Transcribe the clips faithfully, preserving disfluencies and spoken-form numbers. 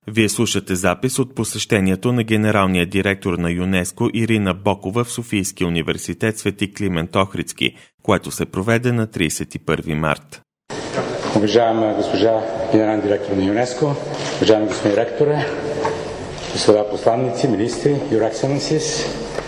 Вие слушате запис от посещението на генералния директор на ЮНЕСКО Ирина Бокова в Софийския университет Свети Климент Охридски, което се проведе на тридесет и първи март. Уважаема госпожа генерален директор на ЮНЕСКО, уважаеми господин ректоре, господа посланници, министри, Your Excellencies,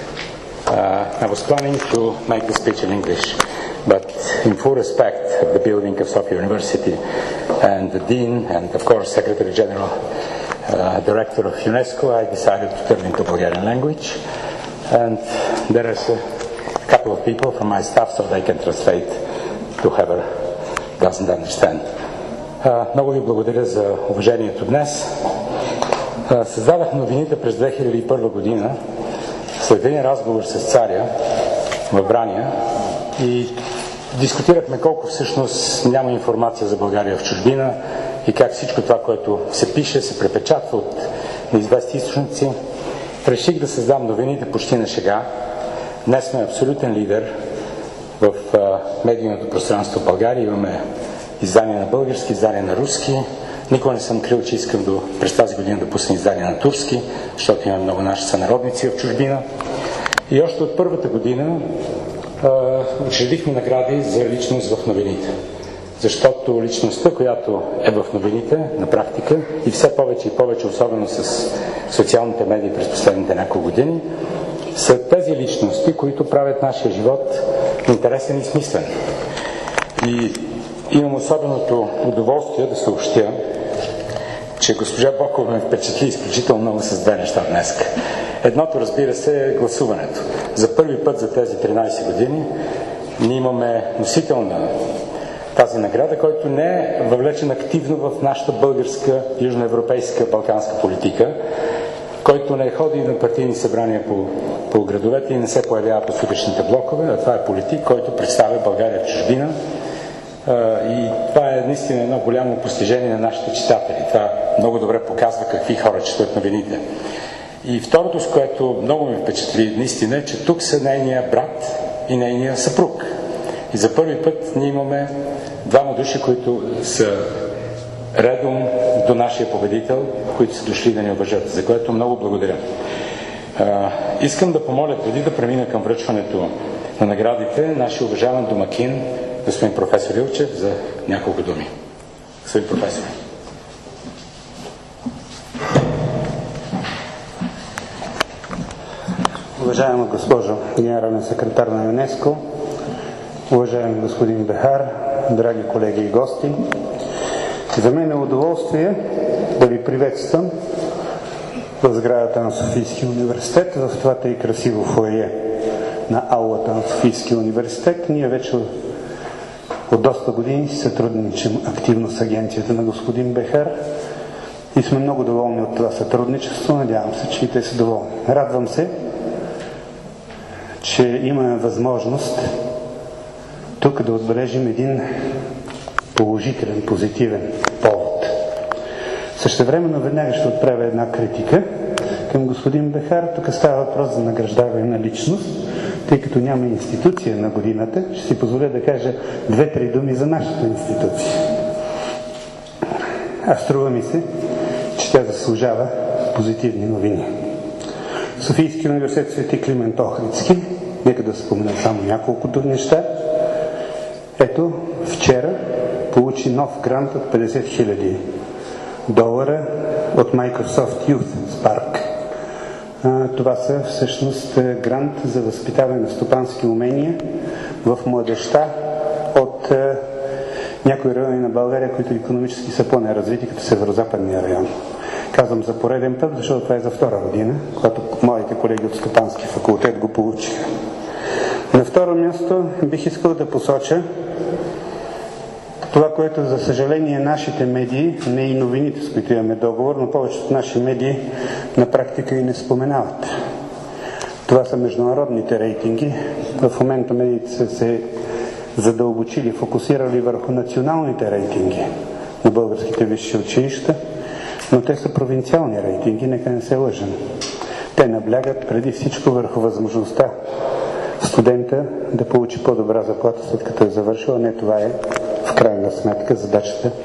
uh, I was planning to make the speech in English, but in full respect of the building of Sofia University and the Dean and of course Secretary General, uh, Director of UNESCO, I decided to turn into Bulgarian language, and there is a couple of people from my staff so they can translate to whoever doesn't understand. Uh, много ви благодаря за уважението днес. Uh, създадах новините през две хиляди и първа година след един разговор с царя в Враня и дискутирахме колко всъщност няма информация за България в чужбина и как всичко това, което се пише, се препечатва от неизвестни източници. Реших да създам новините почти на шега. Днес сме абсолютен лидер в а, медийното пространство в България. Имаме издания на български, издания на руски. Никога не съм крил, че искам до, през тази година да пусна издания на турски, защото имаме много наши сънародници в чужбина. И още от първата година а, учредихме награди за личност в новините. Защото личността, която е в новините, на практика, и все повече и повече, особено с социалните медии през последните няколко години, са тези личности, които правят нашия живот интересен и смислен. И имам особеното удоволствие да съобщя, че госпожа Бокова ме впечатли изключително много с две неща днес. Едното, разбира се, е гласуването. За първи път за тези тринадесет години ние имаме носител на тази награда, който не е въвлечен активно в нашата българска, южноевропейска, балканска политика, който не ходи на партийни събрания по, по градовете и не се появява по сутрешните блокове, а това е политик, който представя България в чужбина. И това е наистина едно голямо постижение на нашите читатели. Това много добре показва какви хора четат новините. И второто, с което много ме впечатли наистина, е, че тук са нейния брат и нейния съпруг. И за първи път ние имаме двама души, които са редом до нашия победител, които са дошли да ни уважат, за което много благодаря. А, искам да помоля, преди да премина към връчването на наградите, нашия уважаван домакин, господин професор Илчев, за няколко думи. Господин професор. Уважаема госпожо генерален секретар на ЮНЕСКО, уважаеми господин Бехар, драги колеги и гости, за мен е удоволствие да ви приветствам в сградата на Софийския университет, в това тъй красиво фоайе на аулата на Софийския университет. Ние вече от доста години си сътрудничим активно с агенцията на господин Бехар и сме много доволни от това сътрудничество. Надявам се, че и те са доволни. Радвам се, че имаме възможност тук да отбележим един положителен, позитивен повод. Същевременно веднага ще отправя една критика към господин Бехар. Тук става въпрос за награждаване на личност. Тъй като няма институция на годината, ще си позволя да кажа две-три думи за нашата институция. А струва ми се, че тя заслужава позитивни новини. Софийски университет Свети Климент Охридски, нека да спомена само няколкото неща. Ето, вчера получи нов грант от петдесет хиляди долара от Microsoft Youth Spark. Това са всъщност грант за възпитаване на стопански умения в младежта от някои райони на България, които икономически са по-неразвити, като северо-западния район. Казвам за пореден път, защото това е за втора година, когато моите колеги от стопански факултет го получиха. На второ място бих искал да посоча това, което за съжаление нашите медии, не и новините, с които имаме договор, но повечето от наши медии на практика и не споменават. Това са международните рейтинги. В момента медиите са се задълбочили, фокусирали върху националните рейтинги на българските висши училища, но те са провинциални рейтинги, нека не се лъжем. Те наблягат преди всичко върху възможността студента да получи по-добра заплата след като е завършил, а не това е в крайна сметка задачата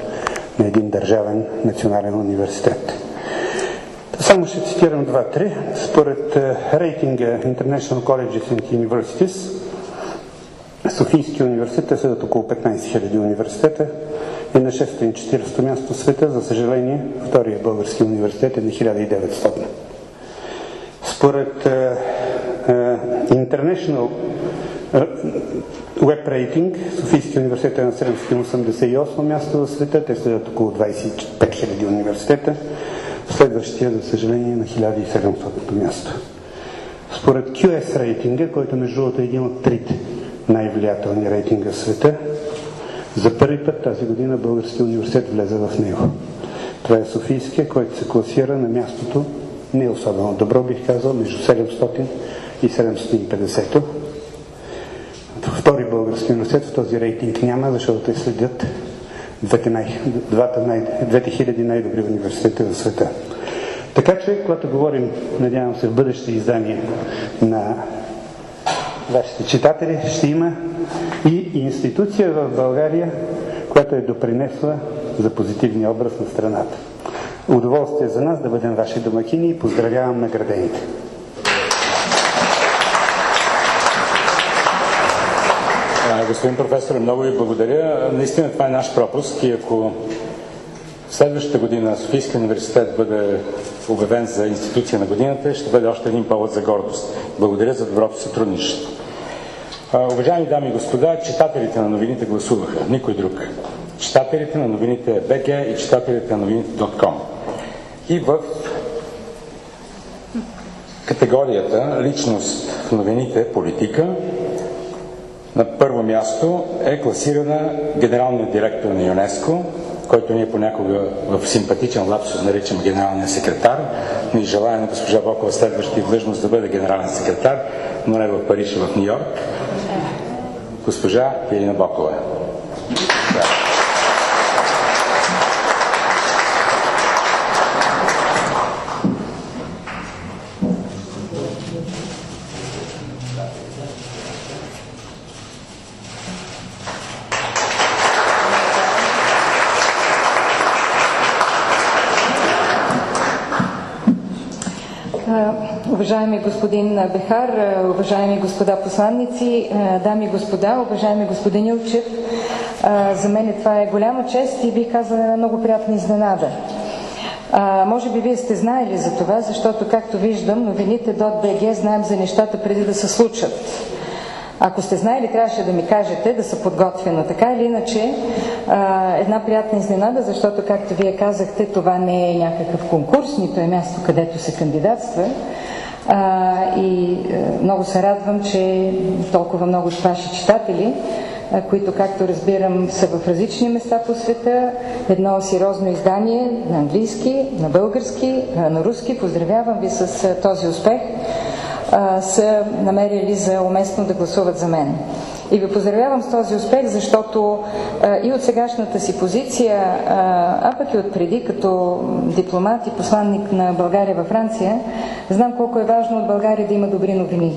на един държавен национален университет. Само ще цитирам два-три. Според рейтинга International Colleges and Universities, Софийския университет е след около петнайсет хиляди университета и на шестстотин и четиридесето място в света. За съжаление, втория български университет е на хиляда и деветстотин. Според uh, uh, International uh, Web Rating, Софийския университет е на седемстотин осемдесет и осмо място в света. Те следват около двайсет и пет хиляди университета. Следващия, за съжаление, на хиляда и седемстотно място. Според Кю Ес рейтинга, който между другото е един от трите най-влиятелни рейтинга в света, за първи път тази година българския университет влезе в него. Това е Софийския, който се класира на мястото не особено добро, бих казал, между седемстотин и седемстотин и петдесет. Втори български университет в този рейтинг няма, защото те следят двете, най, двата най, двете хиляди най-добри университета в света. Така че, когато говорим, надявам се, в бъдеще издание на вашите читатели, ще има и институция в България, която е допринесла за позитивния образ на страната. Удоволствие за нас да бъдем ваши домакини и поздравявам наградените. Господин професор, много ви благодаря. Наистина това е наш пропуск и ако следващата година Софийския университет бъде обявен за институция на годината, ще бъде още един повод за гордост. Благодаря за доброто сътрудничество. Уважаеми дами и господа, читателите на новините гласуваха, никой друг. Читателите на новините БГ и читателите на новините точка ком. И в категорията личност в новините политика на първо място е класирана генералният директор на ЮНЕСКО, който ние понякога в симпатичен лапсус наричаме генералния секретар. Ние желаем на госпожа Бокова следващия длъжност да бъде генерален секретар, но не в Париж, а в Ню Йорк. Госпожа Ирина Бокова. Да. Уважаеми господин Бехар, уважаеми господа посланници, дами и господа, уважаеми господин Илчев, за мен това е голяма чест и бих казала една много приятна изненада. А, може би вие сте знаели за това, защото, както виждам, новините .bg знаем за нещата преди да се случат. Ако сте знаели, трябваше да ми кажете, да се подготвя, но така или иначе а, една приятна изненада, защото, както вие казахте, това не е някакъв конкурс, нито е място, където се кандидатства. А, и а, много се радвам, че толкова много ваши читатели, а, които, както разбирам, са в различни места по света, едно сериозно издание на английски, на български, а, на руски, поздравявам ви с а, този успех, а, са намерили за уместно да гласуват за мен. И ви поздравявам с този успех, защото а, и от сегашната си позиция, а, а пък и от преди, като дипломат и посланник на България във Франция, знам колко е важно от България да има добри новини.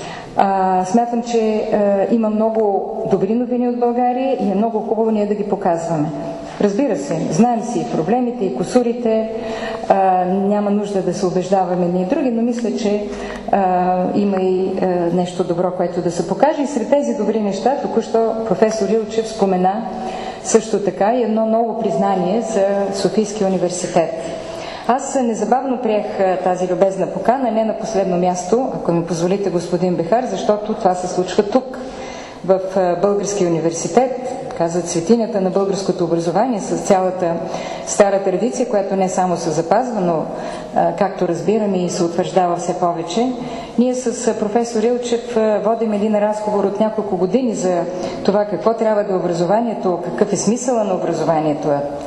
А, смятам, че а, има много добри новини от България и е много хубаво ние да ги показваме. Разбира се, знаем си и проблемите, и кусурите, а, няма нужда да се убеждаваме едни и други, но мисля, че а, има и а, нещо добро, което да се покаже. И сред тези добри неща, току-що професор Илчев спомена също така и едно ново признание за Софийския университет. Аз незабавно приех тази любезна покана, не на последно място, ако ми позволите, господин Бехар, защото това се случва тук, в Българския университет, казват светинята на българското образование, с цялата стара традиция, която не само се запазва, но, както разбираме, и се утвърждава все повече. Ние с професор Илчев водим един разговор от няколко години за това какво трябва да е образованието, какъв е смисъла на образованието.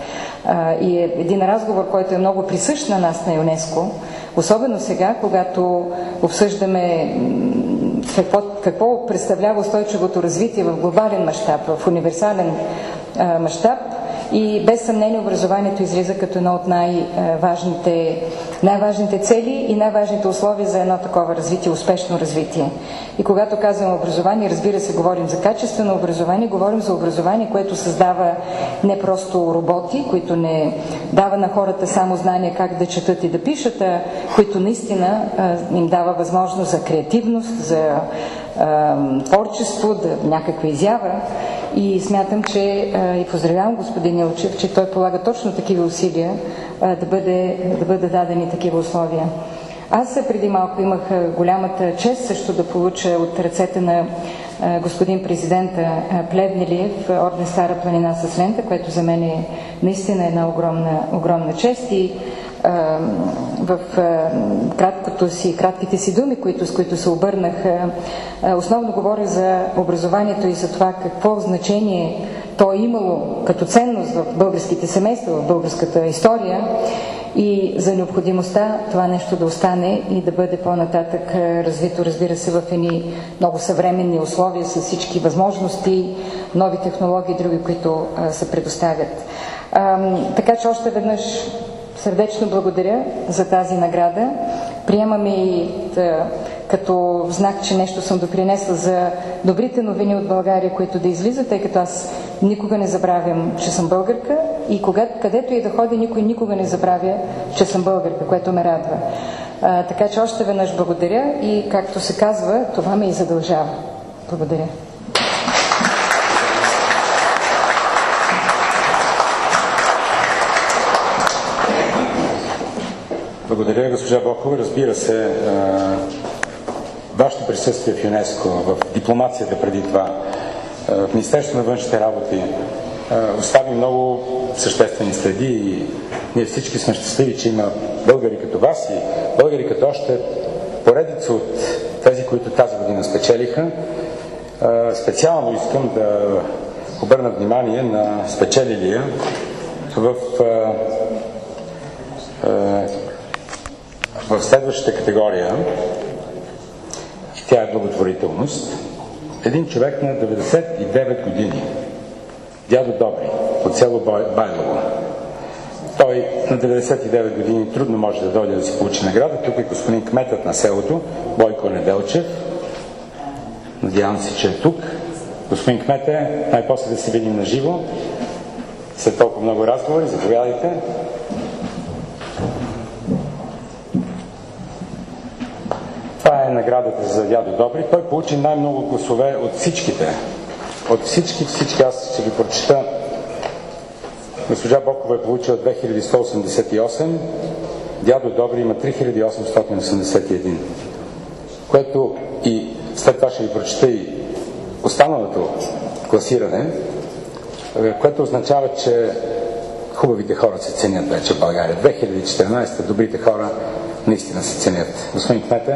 И е един разговор, който е много присъщ на нас на ЮНЕСКО, особено сега, когато обсъждаме какво, какво представлява устойчивото развитие в глобален мащаб, в универсален мащаб и без съмнение образованието излиза като едно от най-важните, най-важните цели и най-важните условия за едно такова развитие, успешно развитие. И когато казвам образование, разбира се, говорим за качествено образование, говорим за образование, което създава не просто роботи, които не дава на хората само знания как да четат и да пишат, а които наистина а, им дава възможност за креативност, за а, творчество, да някаква изява. И смятам, че а, и поздравявам господин Илчев, че той полага точно такива усилия а, да бъде, да бъде дадени такива условия. Аз преди малко имах голямата чест също да получа от ръцете на господин президента Плевнелиев орден Стара планина с лента, което за мен е наистина една огромна, огромна чест. И а, в а, краткото си, кратките си думи, които, с които се обърнах, а, основно говоря за образованието и за това какво значение то е имало като ценност в българските семейства, в българската история, и за необходимостта това нещо да остане и да бъде по-нататък развито, разбира се, в едни много съвременни условия с всички възможности, нови технологии и други, които а, се предоставят. А, така че още веднъж сърдечно благодаря за тази награда. Приемаме и да, като знак, че нещо съм допринесла за добрите новини от България, които да излизат, тъй като аз никога не забравям, че съм българка, и когато, където и да ходя, никой никога не забравя, че съм българка, което ме радва. А, така че още веднъж благодаря и, както се казва, това ме и задължава. Благодаря. Благодаря, госпожа Бокова. Разбира се, вашето присъствие в ЮНЕСКО, в дипломацията преди това, в Министерството на външните работи остави много съществени следи и ние всички сме щастливи, че има българи като вас и българи като още поредица от тези, които тази година спечелиха. Специално искам да обърна внимание на спечелилия в в следващата категория, тя е благотворителност, един човек на деветдесет и девет години, дядо Добри, от село Байлово. Той на деветдесет и девет години трудно може да дойде да си получи награда. Тук е господин кметът на селото, Бойко Неделчев. Надявам се, че е тук. Господин кмете, най-после да се видим на живо. След толкова много разговори, заповядайте. Това е наградата за дядо Добри. Той получи най-много гласове от всичките. От всички, всички, аз ще ги прочита. Госпожа Бокова е получила две хиляди сто осемдесет и осем, дядо Добри има три хиляди осемстотин осемдесет и един. Което и след това ще ви прочита и останалото класиране, което означава, че хубавите хора се ценят вече в България. две хиляди и четиринадесета добрите хора наистина се ценят. Господин кмете.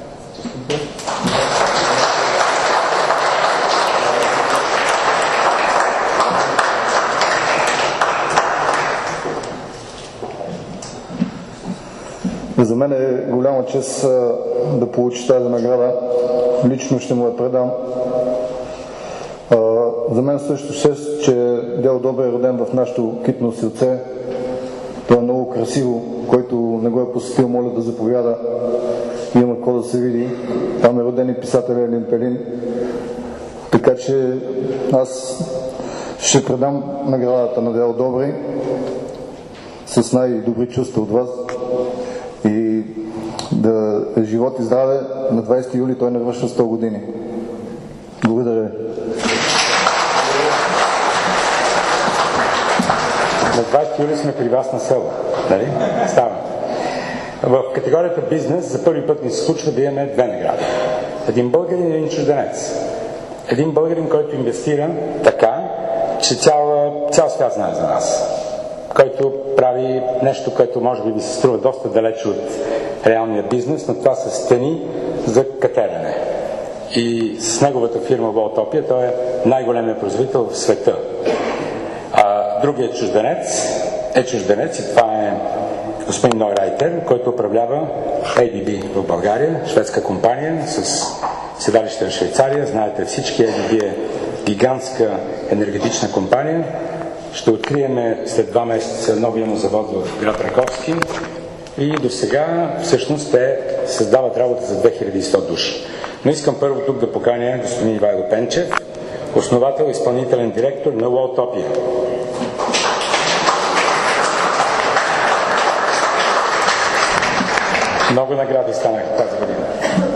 За мен е голяма чест да получи тази награда. Лично ще му я предам. За мен също чест, че дядо Добри е роден в нашето китно селце. Това е много красиво. Който не го е посетил, моля да заповяда. Има какво да се види. Там е роден и писателя Елин Пелин. Така че аз ще предам наградата на дядо Добри с най-добри чувства от вас. И да е живот и здраве. На двадесети юли той навършва сто години. Благодаря ви. На двадесети юли сме при вас на село. Нали? Става. В категорията бизнес за първи път ни се случва да имаме две награди. Един българин и един чужденец. Един българин, който инвестира така, че цял, цял свят знае за нас. Който прави нещо, което може би ви се струва доста далече от реалния бизнес, но това са стени за катерене. И с неговата фирма Волтопия той е най-големият производител в света. А другият чужденец е чужденец и това е господин Ной Райтер, който управлява Ей Ди Би в България, шведска компания с седалище в Швейцария. Знаете всички, Ей Ди Би е гигантска енергетична компания. Ще открием след два месеца новия му завод в град Раковски и до сега всъщност те създават работа за две хиляди и сто души. Но искам първо тук да поканя господин Ивайло Пенчев, основател и изпълнителен директор на Уолтопия. Много награди станаха тази година.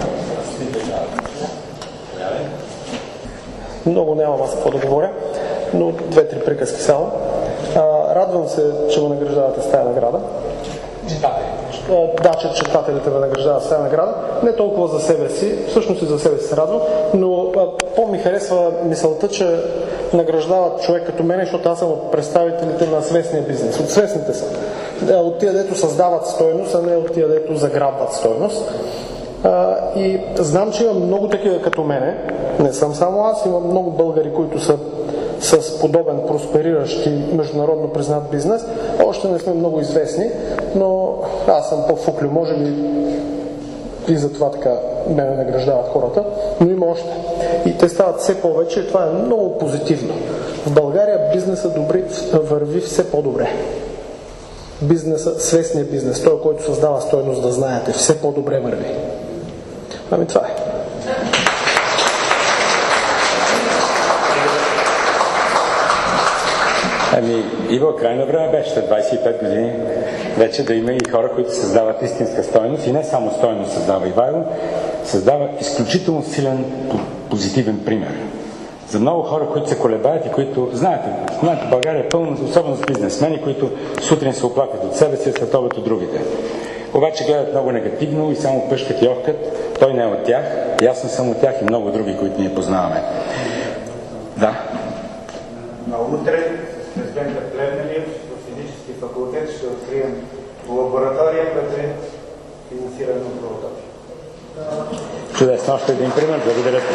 Много нямам аз какво да говоря, но две-три приказки само. А, радвам се, че ме награждавате с тази награда. Читатели. Да, че читателите ме награждават с тази награда. Не толкова за себе си, всъщност и за себе си се радвам, но а, по-ми харесва мисълта, че награждават човек като мен, защото аз съм от представителите на свестния бизнес. От свестните са. От тия, дето създават стойност, а не от тия, дето заграбват стойност. А, и знам, че има много такива като мене. Не съм само аз, има много българи, които са с подобен проспериращ и международно признат бизнес. Още не сме много известни, но аз съм по-фуклю, може би и затова така мене награждават хората, но има още. И те стават все повече и това е много позитивно. В България бизнесът добри върви все по-добре. Бизнеса, свестния бизнес, той, който създава стойност, да знаете, все по-добре върви. Ами това е. Ами, Иво, крайно време беше, след двадесет и пет години, вече да има и хора, които създават истинска стойност и не само стойност създава Ивайло, създава изключително силен позитивен пример. За много хора, които се колебаят и които, знаете, знаете, България е пълна, особено с бизнесмени, които сутрин се оплакват от себе си, след обед от другите. Обаче гледат много негативно и само пъшкат и охкат. Той не е от тях, и аз не съм от тях и много други, които ние познаваме. Да. На утре с президента Плевнелиев в физически факултет ще открием лаборатория, която е финансирана от Уолтопия. Чудесно, още един пример. Благодаря ви.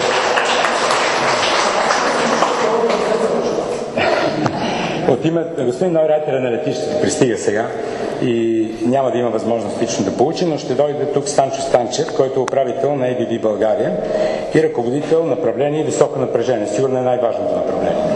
От името, господин Нойрайтера на летището пристига сега и няма да има възможност лично да получи, но ще дойде тук Станчо Станчев, който е управител на Ей Би Би България и ръководител направление високо напрежение. Сигурно е най-важното направление.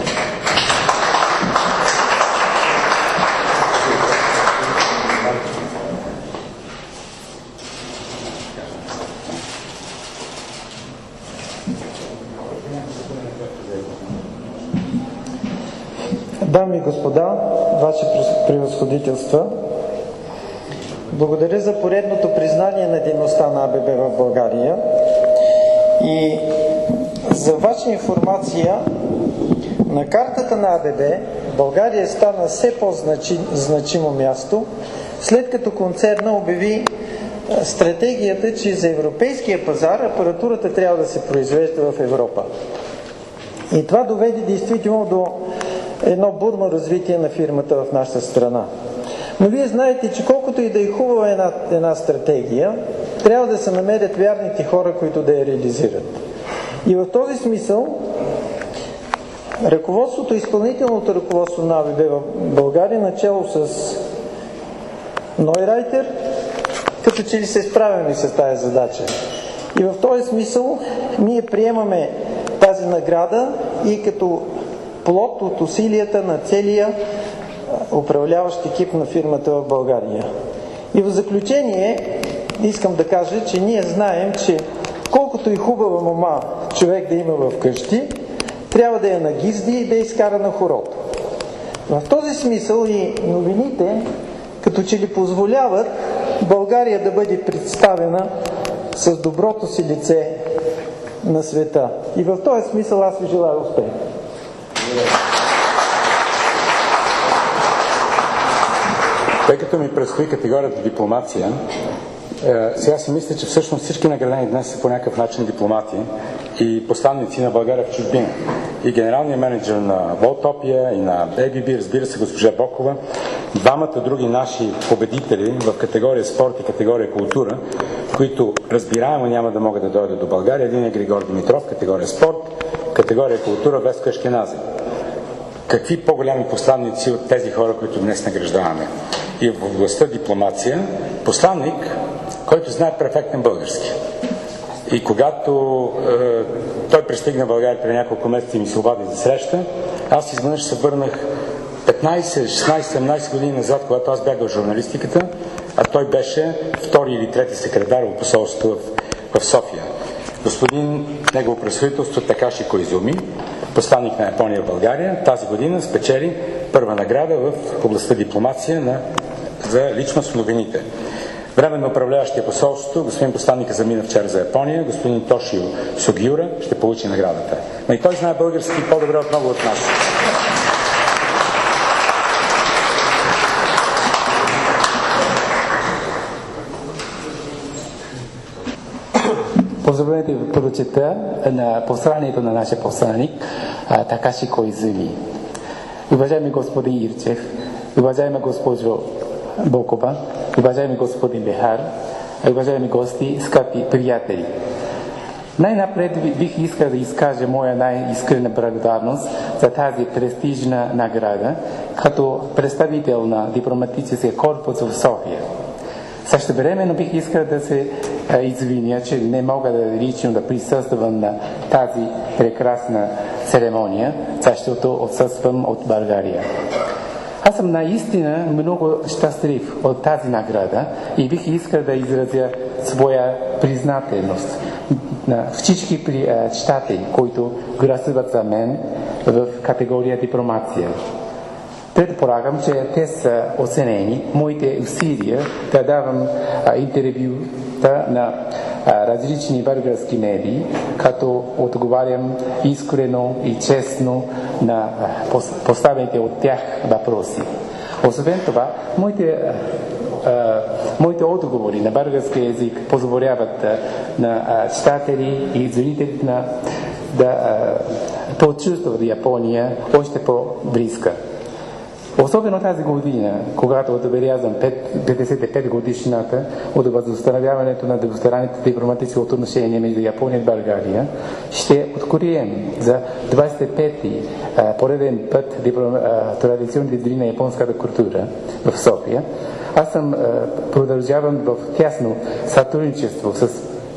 Дами и господа, Ваши превъзходителства, благодаря за поредното признание на дейността на А Б Б в България и за Ваша информация, на картата на А Б Б България стана все по-значимо място, след като концерна обяви стратегията, че за европейския пазар апаратурата трябва да се произвежда в Европа. И това доведе действително до едно бурно развитие на фирмата в нашата страна. Но вие знаете, че колкото и да е хубава една, една стратегия, трябва да се намерят вярните хора, които да я реализират. И в този смисъл ръководството, изпълнителното ръководство на А Б Б в България, начало с Нойрайтер, като че ли се справяме с тази задача. И в този смисъл ние приемаме тази награда и като плод от усилията на целия управляващ екип на фирмата в България. И в заключение искам да кажа, че ние знаем, че колкото и хубава мома човек да има в къщи, трябва да я нагизди и да я изкара на хорото. В този смисъл и новините като че ли позволяват България да бъде представена с доброто си лице на света. И в този смисъл аз ви желая успех. Тъй като ми предстои категорията дипломация, е, сега си мисля, че всъщност всички наградени днес са по някакъв начин дипломати и посланници на България в чужбина. И генералният менеджер на Уолтопия, и на Ей Би Би, разбира се, госпожа Бокова, двамата други наши победители в категория спорт и категория култура, които разбираемо няма да могат да дойдат до България. Един е Григор Димитров, категория спорт, категория култура Веско Ешкенази. Какви по-голями посланници от тези хора, които днес награждаваме? И в областта дипломация, посланник, който знае перфектен български. И когато е, той пристигна в България преди няколко месеца и ми се обади за среща, аз изведнъж се върнах петнайсет, шестнайсет, седемнайсет години назад, когато аз бях в журналистиката, а той беше втори или трети секретар в посолството в, в София. Господин негово превъзходителство Такаши Коизуми, посланник на Япония в България, тази година спечели първа награда в областта дипломация на, за личност в новините. Временно управляващия посолството, господин посланника замина вчера за Япония, господин Тошио Сугиура, ще получи наградата. Но и той знае български по-добре от много от нас. Позволете да прочета на посланието на нашия посланник Такаши Коизуми. Уважаеми господин Ирчев, уважаема госпожо Бокова, уважаеми господин Бехар, уважаеми гости, скъпи приятели. Най-напред бих искал да изкажа моя най-искрена благодарност за тази престижна награда като представител на дипломатическия корпус в София. Същевременно бих искал да се извиня, че не мога да лично да присъствам на тази прекрасна церемония, защото отсъствам от България. Аз съм наистина много щастлив от тази награда и бих искал да изразя своя признателност на всички читатели, които гласуват за мен в категория дипломация. Предполагам, че те са оценени моите усилия да давам а, интервюта на а, различни български медии, като отговарям искрено и честно на а, поставените от тях въпроси. Освен това, моите, а, а, моите отговори на български език позволяват а, на а, читатели и зрители на, да а, почувстват Япония още по-близка. Особено тази година, когато отбелязвам петдесет и пет годишната от възстановяването на двустранните дипломатически отношения между Япония и България, ще откроем за двайсет и пети пореден път традиционните дни на японската култура в София. Аз съм продължавам в тясно сътрудничество с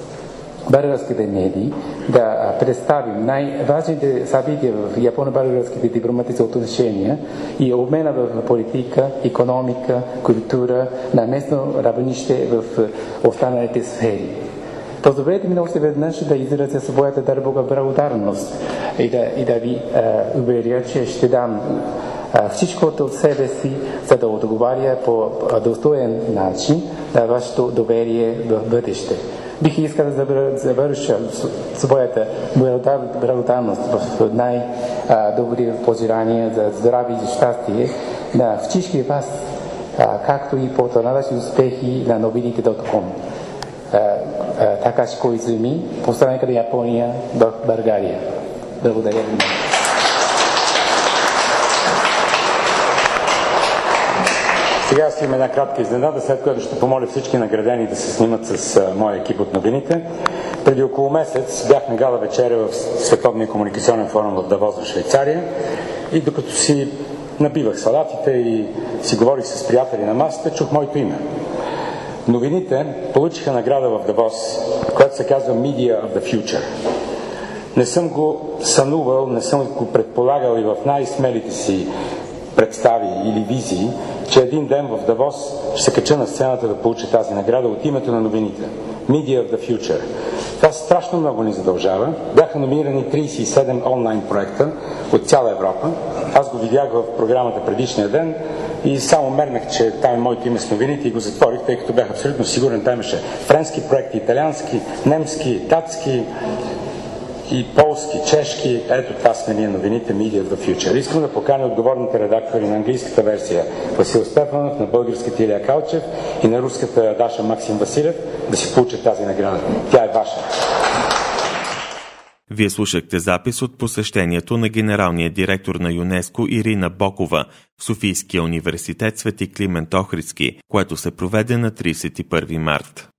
българските медии да представим най-важните събития в японо-българските дипломатически отношения и обмена в политика, икономика, култура на местно равнище в останалите сфери. Позволете ми още веднъж да изразя своята дълбока благодарност и да, и да ви а, уверя, че ще дам а, всичкото от себе си, за да отговаря по достоен начин на вашето доверие в бъдеще. Бих искал да завърша своята благодарност в най-добри пожелания за здраве и щастие на всички вас, както и по по-нататъчни успехи на новините точка ком. Такаши Коизуми, посланник на Япония в България. Благодаря ви. Сега си има една кратка изненада, след което ще помоля всички наградени да се снимат с а, моя екип от новините. Преди около месец бях на гала вечеря в Световния комуникационен форум в Давос в Швейцария и докато си набивах салатите и си говорих с приятели на масата, чух моето име. Новините получиха награда в Давос, която се казва Media of the Future. Не съм го сънувал, не съм го предполагал и в най-смелите си представи или визии, че един ден в Давос ще се кача на сцената да получи тази награда от името на новините. Media of the Future. Това страшно много ни задължава. Бяха номинирани трийсет и седем онлайн проекта от цяла Европа. Аз го видях в програмата предишния ден и само мернах, че там е моето име с новините и го затворих, тъй като бях абсолютно сигурен. Там имаше френски проекти, италиански, немски, датски и полски, чешки. Ето това сме ние новините Media of the Future. Искам да поканя отговорните редактори на английската версия Васил Стефанов, на българската Илия Калчев и на руската Даша Максим Василев да си получат тази награда. Тя е ваша. Вие слушахте запис от посещението на генералния директор на ЮНЕСКО Ирина Бокова в Софийския университет Свети Климент Охридски, което се проведе на трийсет и първи март.